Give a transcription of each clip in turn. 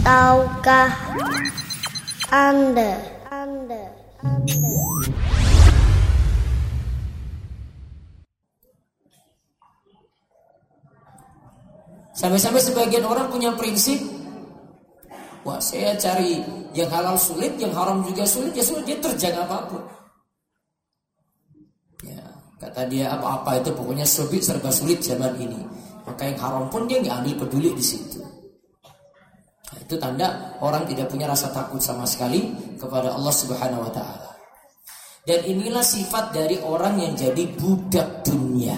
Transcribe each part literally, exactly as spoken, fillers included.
Tahukah Anda? Anda, Anda. Sampai-sampai sebagian orang punya prinsip, wah saya cari yang halal sulit, yang haram juga sulit, ya sulit, dia terjang apapun. Ya, kata dia apa-apa itu pokoknya serba sulit zaman ini. Maka yang haram pun dia nggak ambil peduli di situ. Nah, itu tanda orang tidak punya rasa takut sama sekali kepada Allah Subhanahu Wa Taala. Dan inilah sifat dari orang yang jadi budak dunia.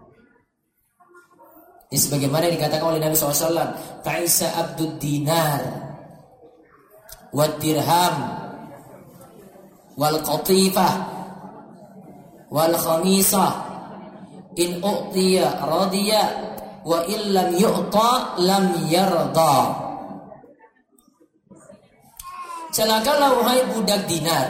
Ini sebagaimana dikatakan oleh Nabi shallallahu alaihi wasallam, Ta'isa abdud dinar wad dirham wal qatifah wal khamisah in u'tiya radiya wa illam yu'ta lam yarda. Celakalah wahai budak dinar.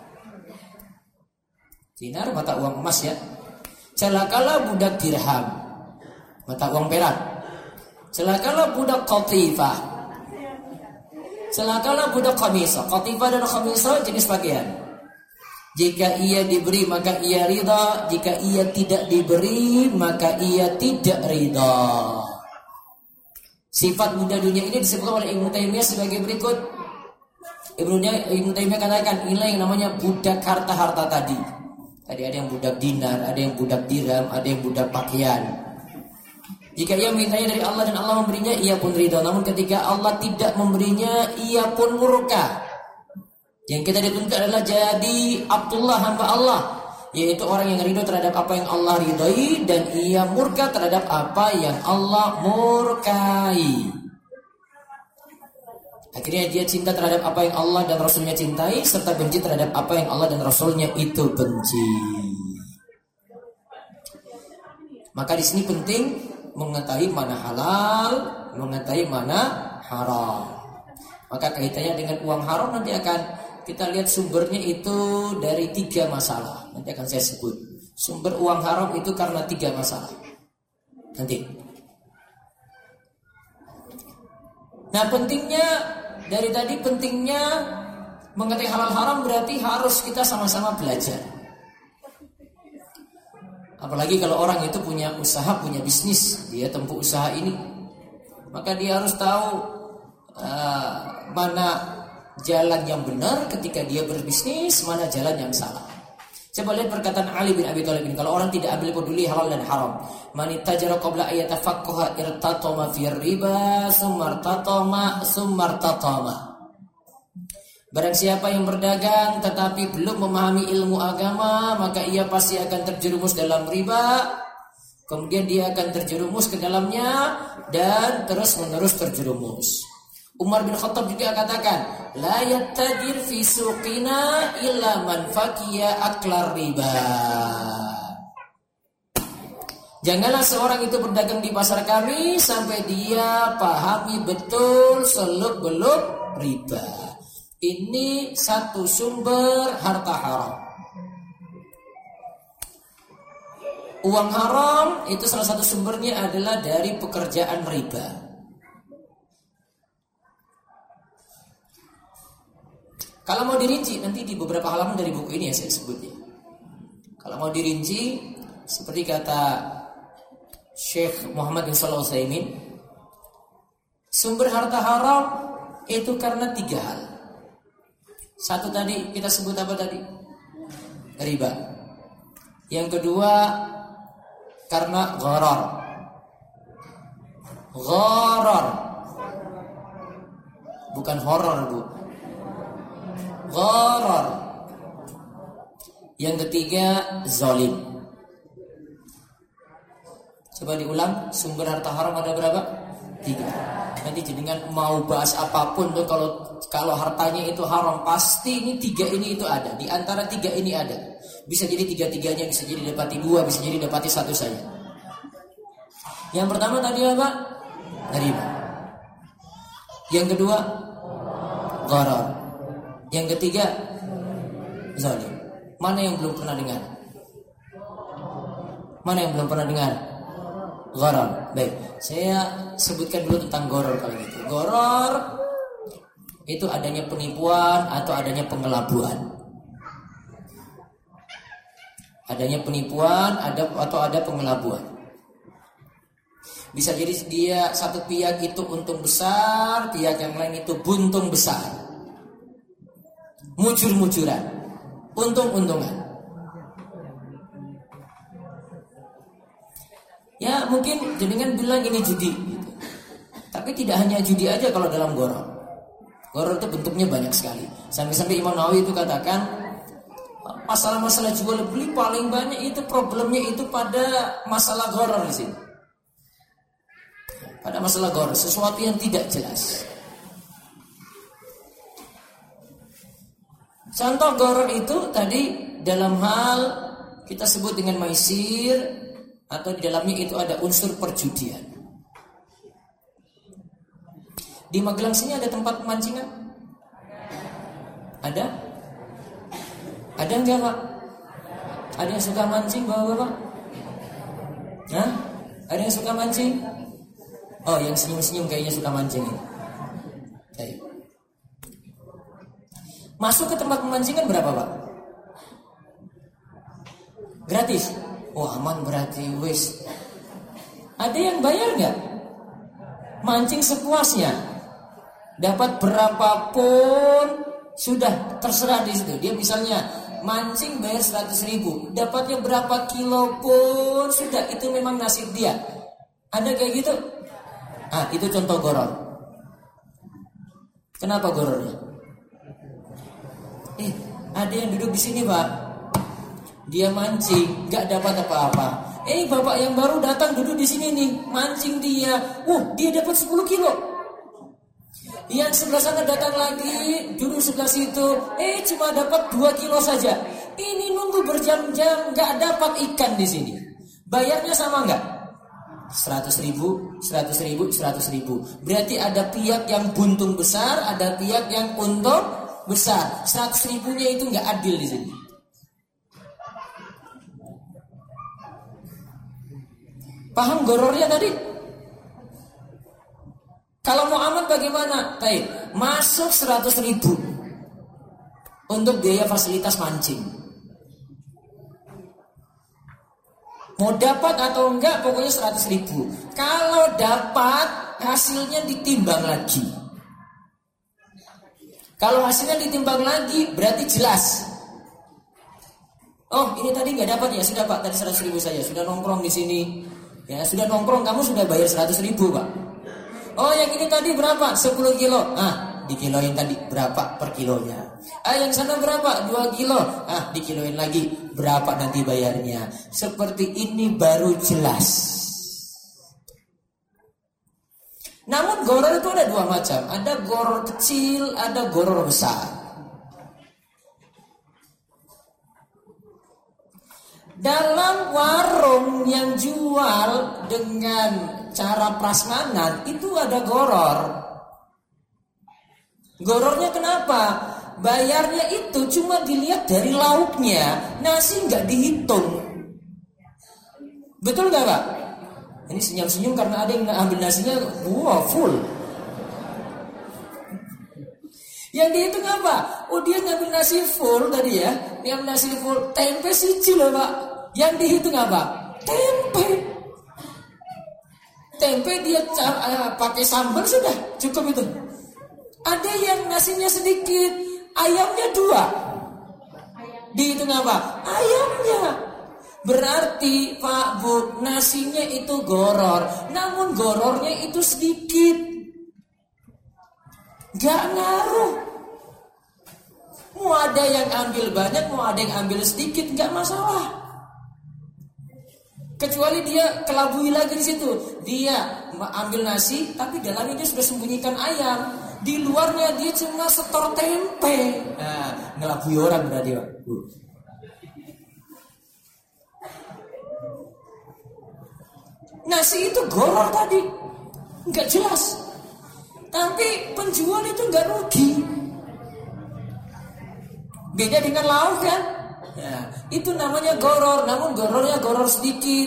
Dinar mata uang emas ya. Celakalah budak dirham, mata uang perak. Celakalah budak qatifah. Celakalah budak khamisah. Qatifah dan khamisah jenis pakaian. Jika ia diberi maka ia ridha, jika ia tidak diberi maka ia tidak ridha. Sifat budak dunia ini disebutkan oleh Ibnu Taimiyah sebagai berikut. Ibnu Taimiyah katakan inilah yang namanya budak harta-harta tadi. Tadi ada yang budak dinar, ada yang budak dirham, ada yang budak pakaian. Jika ia mintanya dari Allah dan Allah memberinya, ia pun ridha. Namun ketika Allah tidak memberinya, ia pun murka. Yang kita dituntut adalah jadi Abdullah hamba Allah, yaitu orang yang ridho terhadap apa yang Allah ridhai dan ia murka terhadap apa yang Allah murkai. Akhirnya dia cinta terhadap apa yang Allah dan Rasulnya cintai, serta benci terhadap apa yang Allah dan Rasulnya itu benci. Maka di sini penting mengetahui mana halal, mengetahui mana haram. Maka kaitannya dengan uang haram nanti akan kita lihat sumbernya itu dari tiga masalah. Nanti akan saya sebut. Sumber uang haram itu karena tiga masalah. Nanti. Nah pentingnya dari tadi pentingnya mengetahui halal haram berarti harus kita sama-sama belajar. Apalagi kalau orang itu punya usaha, punya bisnis, dia tempuh usaha ini, maka dia harus tahu uh, mana jalan yang benar ketika dia berbisnis, mana jalan yang salah. Coba lihat perkataan Ali bin Abi Thalib ini, kalau orang tidak ambil peduli halal dan haram, man ittajara qabla ayatafaqaha irtatama fi riba summartatama summartatama. Barang siapa yang berdagang tetapi belum memahami ilmu agama, maka ia pasti akan terjerumus dalam riba, kemudian dia akan terjerumus ke dalamnya dan terus-menerus terjerumus. Umar bin Khattab juga katakan, la yattajir fi suqina illa man faqiya aklar riba. Janganlah seorang itu berdagang di pasar kami sampai dia pahami betul seluk-beluk riba. Ini satu sumber harta haram. Uang haram itu salah satu sumbernya adalah dari pekerjaan riba. Kalau mau dirinci nanti di beberapa halaman dari buku ini ya saya sebutnya. Kalau mau dirinci seperti kata Syekh Muhammad bin Shalih Al-Utsaimin, sumber harta haram itu karena tiga hal. Satu tadi kita sebut apa tadi? Riba. Yang kedua karena gharar. Gharar. Bukan horor, Bu. Gharar. Yang ketiga zalim. Coba diulang, sumber harta haram ada berapa? Tiga. Nanti jenengan mau bahas apapun tuh, kalau kalau hartanya itu haram pasti ini tiga ini itu ada. Di antara tiga ini ada. Bisa jadi tiga-tiganya, bisa jadi dapati dua, bisa jadi dapati satu saja. Yang pertama tadi apa? Riba. Yang kedua gharar. Yang ketiga zalim. Mana yang belum pernah dengar? Mana yang belum pernah dengar? Gharar. Baik, saya sebutkan dulu tentang gharar kali gitu. Gharar itu adanya penipuan atau adanya pengelabuan. Adanya penipuan ada atau ada pengelabuan. Bisa jadi dia satu pihak itu untung besar, pihak yang lain itu buntung besar. Mujur-mujuran, untung-untungan. Ya mungkin jenengan bilang ini judi gitu. Tapi tidak hanya judi aja kalau dalam goror. Goror itu bentuknya banyak sekali. Sampai-sampai Imam Nawawi itu katakan masalah-masalah jual beli paling banyak itu problemnya itu pada masalah goror di sini. Pada masalah goror, sesuatu yang tidak jelas. Contoh goror itu tadi dalam hal kita sebut dengan maisir atau di dalamnya itu ada unsur perjudian. Di Magelang sini ada tempat pemancingan? Ada? Ada enggak Pak? Ada yang suka mancing bapak-bapak? Hah? Ada yang suka mancing? Oh, yang senyum-senyum kayaknya suka mancing. Ayo. Masuk ke tempat pemancingan berapa Pak? Gratis? Oh aman berarti wis. Ada yang bayar nggak? Mancing sepuasnya. Dapat berapapun sudah terserah di situ. Dia misalnya mancing bayar seratus ribu, dapatnya berapa kilo pun sudah, itu memang nasib dia. Ada kayak gitu? Ah, itu contoh goror. Kenapa gorornya? Eh, ada yang duduk di sini Pak. Dia mancing, nggak dapat apa-apa. Eh, bapak yang baru datang duduk di sini nih, mancing dia. Wah, dia dapat sepuluh kilo. Yang sebelah sana datang lagi, duduk sebelah situ, eh cuma dapat dua kilo saja. Ini nunggu berjam-jam, nggak dapat ikan di sini. Bayarnya sama nggak? Seratus ribu, seratus ribu, seratus ribu. Berarti ada pihak yang buntung besar, ada pihak yang untung besar. Seratus ribunya itu nggak adil di sini. Paham gorornya tadi? Kalau mau aman bagaimana? Baik, masuk seratus ribu untuk biaya fasilitas mancing. Mau dapat atau enggak, pokoknya seratus ribu. Kalau dapat, hasilnya ditimbang lagi. Kalau hasilnya ditimbang lagi, berarti jelas. Oh, ini tadi nggak dapat ya, sudah Pak, tadi seratus ribu saya sudah nongkrong di sini. Ya, sudah nongkrong, kamu sudah bayar seratus ribu Pak. Oh, yang ini tadi berapa? sepuluh kilo. Ah, dikiloin tadi berapa per kilonya? Ah, yang sana berapa? dua kilo. Ah, dikiloin lagi. Berapa nanti bayarnya? Seperti ini baru jelas. Namun goror itu ada dua macam. Ada goror kecil, ada goror besar. Dalam warung yang jual dengan cara prasmanan itu ada goror. Gorornya kenapa? Bayarnya itu cuma dilihat dari lauknya, nasi nggak dihitung. Betul nggak Pak? Ini senyum-senyum karena ada yang ambil nasinya, wow full. Yang dihitung apa? Oh dia ngambil nasi full tadi ya, dia ngambil nasi full, tempe siji loh Pak. Yang dihitung apa? Tempe. Tempe dia uh, pakai sambal sudah cukup itu. Ada yang nasinya sedikit, ayamnya dua. Dihitung apa? Ayamnya. Berarti Pak Bu, nasinya itu goror, namun gorornya itu sedikit. Gak ngaruh. Mau ada yang ambil banyak, mau ada yang ambil sedikit, gak masalah. Kecuali dia kelabui lagi di situ. Dia ambil nasi, tapi dalamnya dia sudah sembunyikan ayam. Di luarnya dia cuma setor tempe. Nah, ngelabui orang berarti Pak. Nasi itu goror tadi, nggak jelas. Tapi penjual itu nggak rugi. Beda dengan lauk kan? Ya, itu namanya goror, namun gorornya goror sedikit.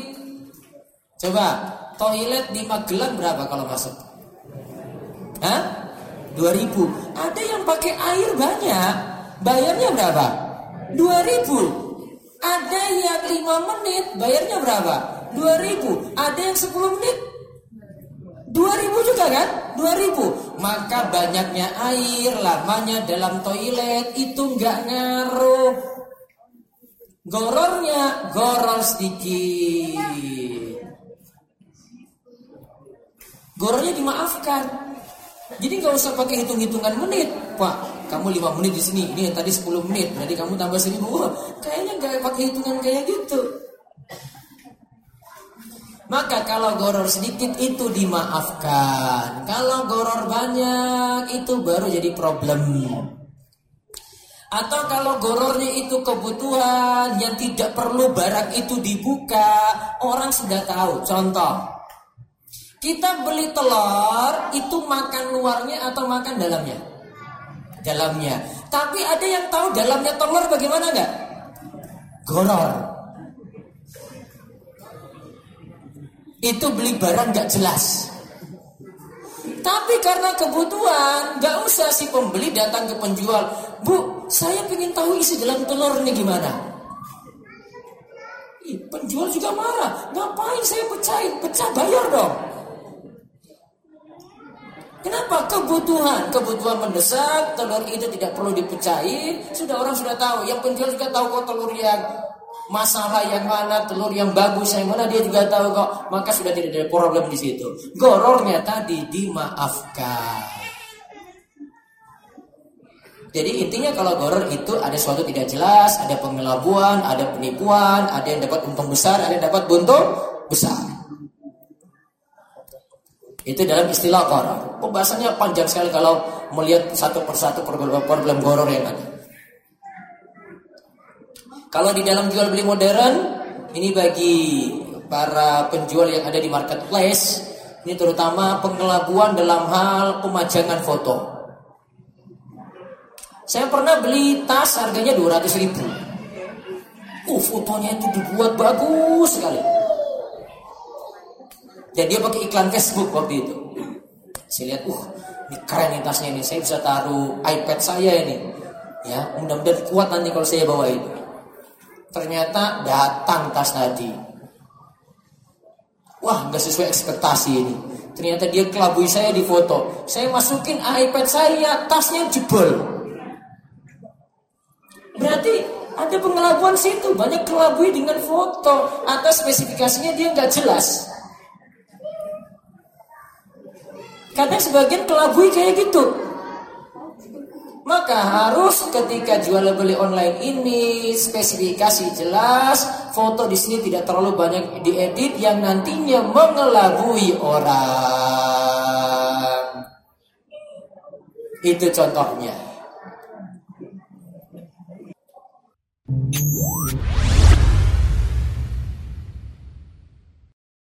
Coba, toilet di Magelang berapa kalau masuk? Hah? dua ribu. Ada yang pakai air banyak, bayarnya berapa? dua ribu. Ada yang lima menit, bayarnya berapa? dua ribu. Ada yang sepuluh menit, dua ribu juga kan? dua ribu. Maka banyaknya air, lamanya dalam toilet itu nggak ngaruh. Gorornya, goror sedikit. Gorornya dimaafkan. Jadi nggak usah pakai hitung-hitungan menit. Pak, kamu lima menit di sini, ini yang tadi sepuluh menit, berarti kamu tambah seribu. Wah, kayaknya nggak pakai hitungan kayak gitu. Maka kalau goror sedikit itu dimaafkan. Kalau goror banyak itu baru jadi problem. Atau kalau gorornya itu kebutuhan yang tidak perlu barang itu dibuka, orang sudah tahu. Contoh, kita beli telur itu makan luarnya atau makan dalamnya? Dalamnya. Tapi ada yang tahu dalamnya telur bagaimana enggak? Goror. Itu beli barang gak jelas. Tapi karena kebutuhan, gak usah si pembeli datang ke penjual, Bu, saya pengen tahu isi dalam telur ini gimana. Ih, penjual juga marah. Ngapain saya pecahin? Pecah, bayar dong. Kenapa? Kebutuhan. Kebutuhan mendesak, telur itu tidak perlu dipecahin. Sudah orang sudah tahu. Yang penjual juga tahu kok telur yang masalah yang mana, telur yang bagus yang mana, dia juga tahu kok. Maka sudah tidak ada problem di situ. Gorornya tadi dimaafkan. Jadi intinya kalau goror itu ada sesuatu tidak jelas, ada pengelabuan, ada penipuan, ada yang dapat untung besar, ada yang dapat buntung besar. Itu dalam istilah goror. Pembahasannya panjang sekali kalau melihat satu persatu problem goror yang ada. Kalau di dalam jual beli modern, ini bagi para penjual yang ada di marketplace, ini terutama pengelabuan dalam hal pemajangan foto. Saya pernah beli tas harganya dua ratus ribu. Uh, fotonya itu dibuat bagus sekali. Dan dia pakai iklan Facebook waktu itu. Saya lihat, uh, ini keren nih tasnya ini. Saya bisa taruh iPad saya ini. Ya, mudah-mudahan kuat nanti kalau saya bawa itu. Ternyata datang tas tadi. Wah, nggak sesuai ekspektasi ini. Ternyata dia kelabui saya di foto. Saya masukin iPad saya, tasnya jebol. Berarti ada pengelabuan situ. Banyak kelabui dengan foto. Atau spesifikasinya dia nggak jelas. Kadang sebagian kelabui kayak gitu. Maka harus ketika jual beli online ini spesifikasi jelas, foto di sini tidak terlalu banyak diedit yang nantinya mengelabui orang. Itu contohnya.